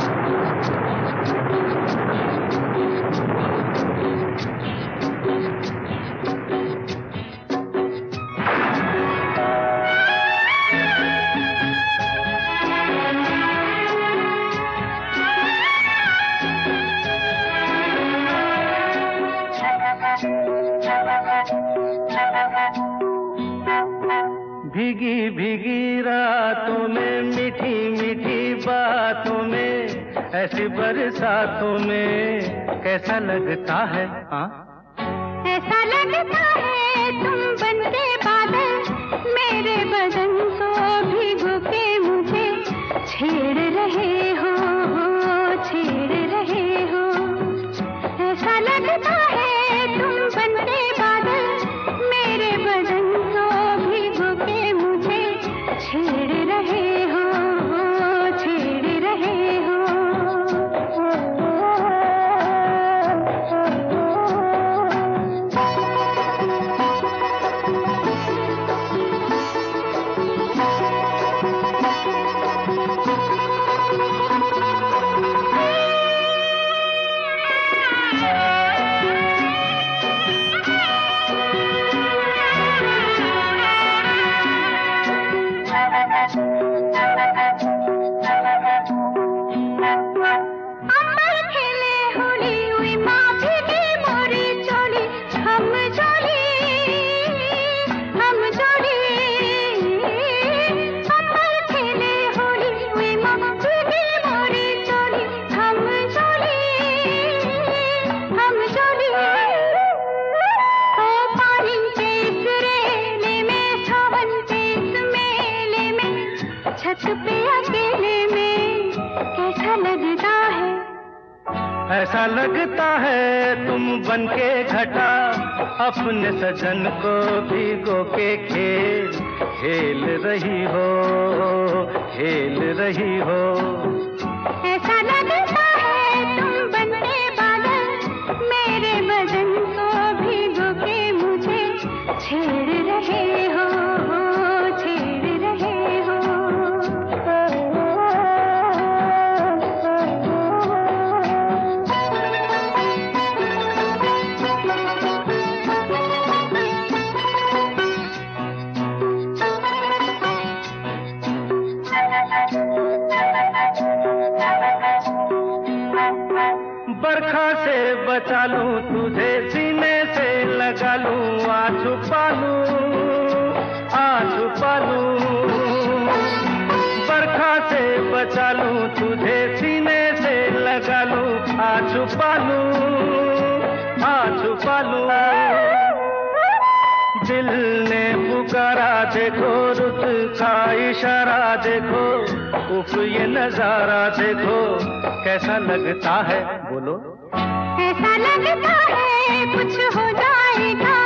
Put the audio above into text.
भीगी भीगी रातों में, मीठी मीठी बातों में, ऐसी बरसातों में कैसा लगता है? हाँ, ऐसा लगता है तुम बनके बादल, मेरे बदन को भिगो के मुझे छेड़ रहे हो, छेड़ रहे हो। ऐसा लगता है तुम बनके बादल, मेरे बदन को भिगो के मुझे छेड़ रहे हो, छेड़ रहे हो। छत पे अकेले में कैसा लगता है? ऐसा लगता है तुम बनके घटा, अपने सजन को भिगो के खेल रही हो, खेल रही हो। ऐसा लगता है तुम बनके बादल, मेरे बदन को भिगो के मुझे छेड़ रहे हो, छेड़ रहे हो। बरखा से बचा लूं तुझे, सीने से लगा लूं, आ छुपा लूं। बरखा से बचा लूं तुझे, सीने से लगा लूं, आ छुपा लूं। दिल ने पुकारा देखो, रुत का इशारा देखो, उफ ये नजारा देखो, कैसा लगता है? बोलो। ऐसा लगता है कुछ हो जाएगा।